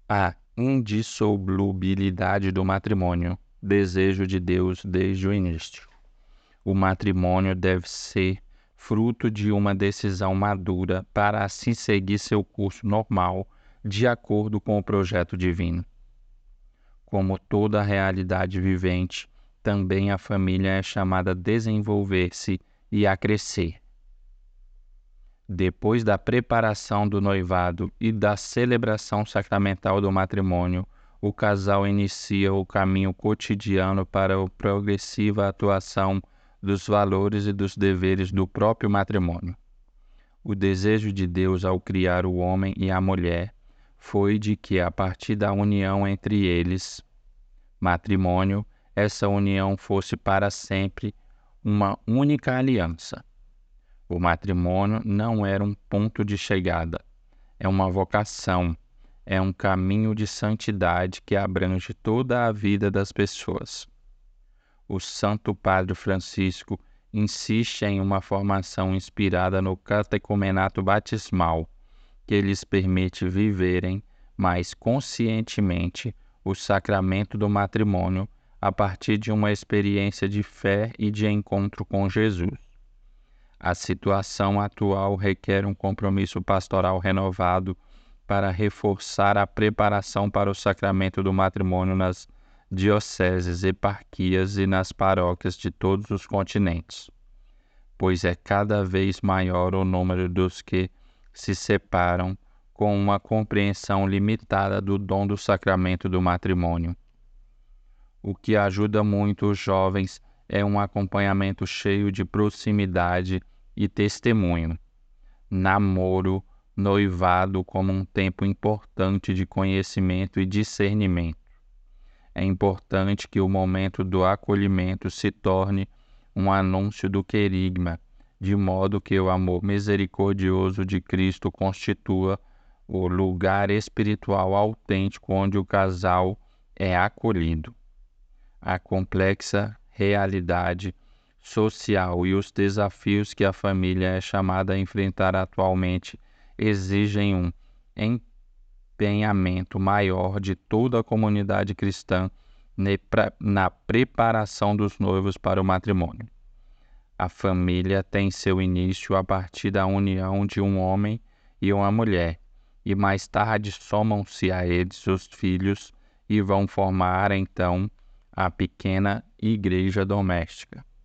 A indissolubilidade do matrimônio, desejo de Deus desde o início. O matrimônio deve ser fruto de uma decisão madura para assim seguir seu curso normal, de acordo com o projeto divino. Como toda realidade vivente, também a família é chamada a desenvolver-se e a crescer. Depois da preparação do noivado e da celebração sacramental do matrimônio, o casal inicia o caminho cotidiano para a progressiva atuação dos valores e dos deveres do próprio matrimônio. O desejo de Deus ao criar o homem e a mulher foi de que, a partir da união entre eles, matrimônio, essa união fosse para sempre uma única aliança. O matrimônio não era um ponto de chegada, é uma vocação, é um caminho de santidade que abrange toda a vida das pessoas. O Santo Padre Francisco insiste em uma formação inspirada no catecumenato batismal, que lhes permite viverem mais conscientemente o sacramento do matrimônio a partir de uma experiência de fé e de encontro com Jesus. A situação atual requer um compromisso pastoral renovado para reforçar a preparação para o sacramento do matrimônio nas dioceses, eparquias e nas paróquias de todos os continentes, pois é cada vez maior o número dos que se separam com uma compreensão limitada do dom do sacramento do matrimônio. O que ajuda muito os jovens é um acompanhamento cheio de proximidade e testemunho. Namoro, noivado como um tempo importante de conhecimento e discernimento. É importante que o momento do acolhimento se torne um anúncio do querigma, de modo que o amor misericordioso de Cristo constitua o lugar espiritual autêntico onde o casal é acolhido. A complexa realidade social e os desafios que a família é chamada a enfrentar atualmente exigem um empenhamento maior de toda a comunidade cristã na preparação dos noivos para o matrimônio. A família tem seu início a partir da união de um homem e uma mulher, e mais tarde somam-se a eles os filhos e vão formar então a pequena igreja doméstica.